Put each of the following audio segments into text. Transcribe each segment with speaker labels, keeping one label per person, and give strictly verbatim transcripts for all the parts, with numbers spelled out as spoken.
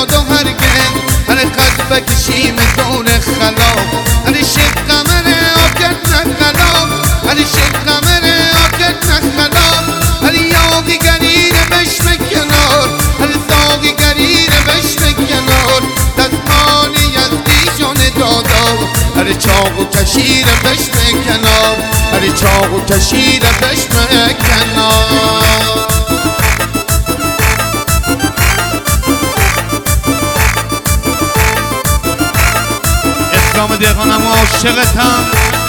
Speaker 1: داد و هرگز هر خط بکشیم دور خلاف هر شک قمر آکد نخلاف هر شک قمر آکد نخلاف هر یاقی گریر بشم کنار هر ساقی گریر بشم کنار دستمان یزدی جان دادا هر چاق و کشیر بشم کنار هر چاق و کشیر بشم کنار اسلام دهقانم و عاشقتم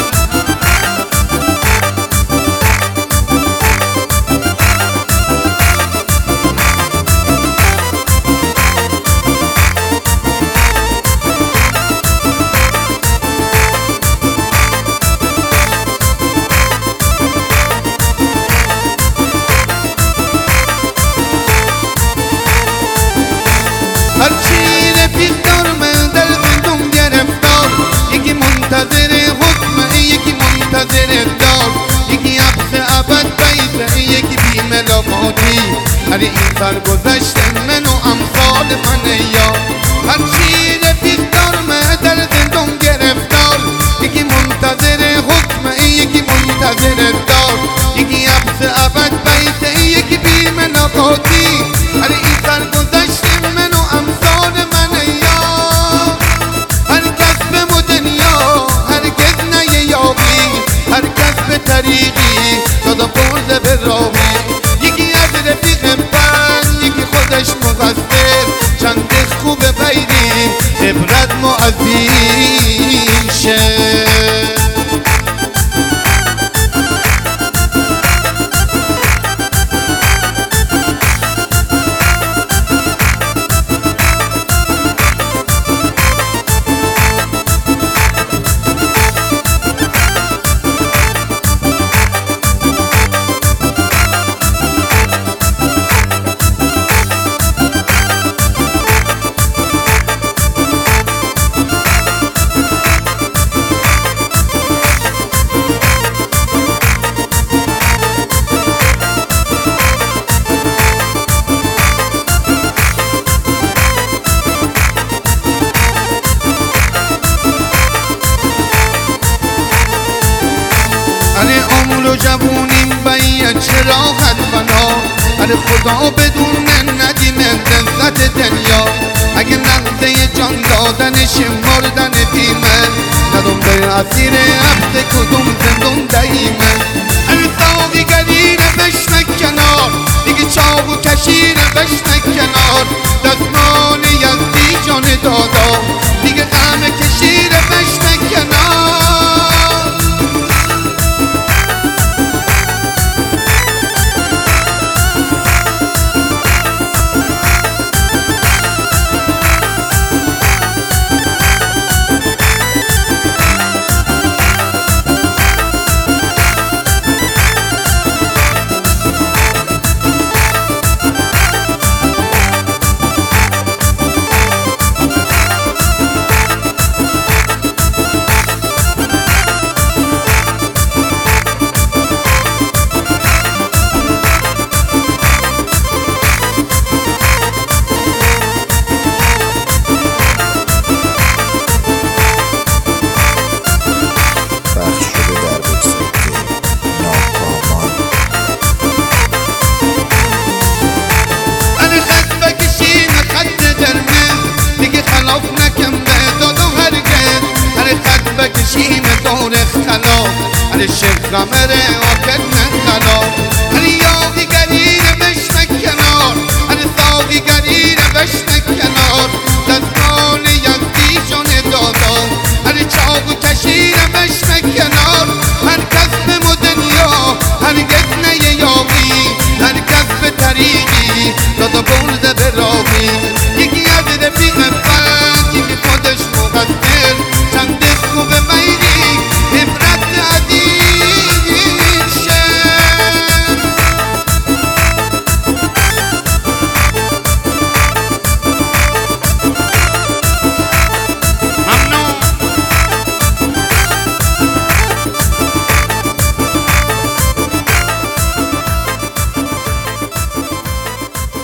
Speaker 1: هرچی رفیق دارم در زندون گرفتار یکی منتظر حکم یکی منتظر دار یکی حبس ابد بیته یکی بی ملاقاتی هر این سرگذشت من و امثال من یا هرچی رفیق دارم در زندون گرفتار یکی منتظر حکم یکی منتظر دار یکی حبس ابد بیته یکی بی ملاقاتی هر این سرگذشت من و امثال من یا هر کس به مدنیا هرگز نیابی هر کس به طریقی دادا برده به راهی یکی از رفیق بند یکی خودش مقصر چند خوب بیریم عبرت ما از این شه اره عمر و جوونیم باید چراغت بنا اره خدا بدون ندیم لذت دنیا اگه نقضه جان دادنش مردن بیمه ندم به اسیر عبد کدوم زندون دهیمه اره ساقی گریر بشم کنار دیگه چاق و کشیر بشم کنار دستمان یزدی جان دادا دیگه غم کشیر بشم کنار هر شک قمر آکد